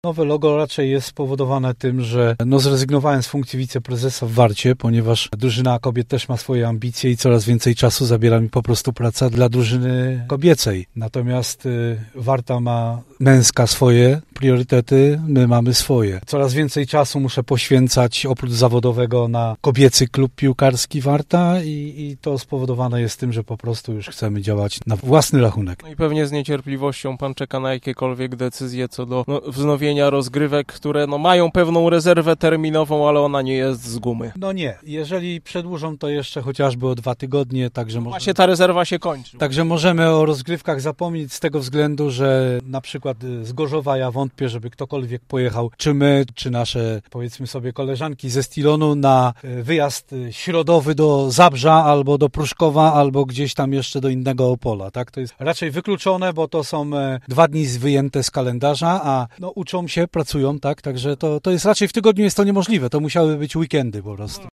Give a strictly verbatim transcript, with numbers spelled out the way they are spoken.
Nowe logo raczej jest spowodowane tym, że no zrezygnowałem z funkcji wiceprezesa w Warcie, ponieważ drużyna kobiet też ma swoje ambicje i coraz więcej czasu zabiera mi po prostu praca dla drużyny kobiecej. Natomiast y, Warta ma męska swoje priorytety, my mamy swoje. Coraz więcej czasu muszę poświęcać oprócz zawodowego na kobiecy klub piłkarski Warta i, i to spowodowane jest tym, że po prostu już chcemy działać na własny rachunek. No i pewnie z niecierpliwością pan czeka na jakiekolwiek decyzje co do no, wznowienia rozgrywek, które no, mają pewną rezerwę terminową, ale ona nie jest z gumy. No nie, jeżeli przedłużą to jeszcze chociażby o dwa tygodnie, także No może... właśnie ta rezerwa się kończy. Także możemy o rozgrywkach zapomnieć z tego względu, że na przykład z Gorzowa ja wątpię, żeby ktokolwiek pojechał, czy my, czy nasze, powiedzmy sobie, koleżanki ze Stilonu na wyjazd środowy do Zabrza, albo do Pruszkowa, albo gdzieś tam jeszcze do innego Opola, tak? To jest raczej wykluczone, bo to są dwa dni wyjęte z kalendarza, a no uczą się, pracują, tak? Także to, to jest raczej w tygodniu jest to niemożliwe, to musiały być weekendy po prostu.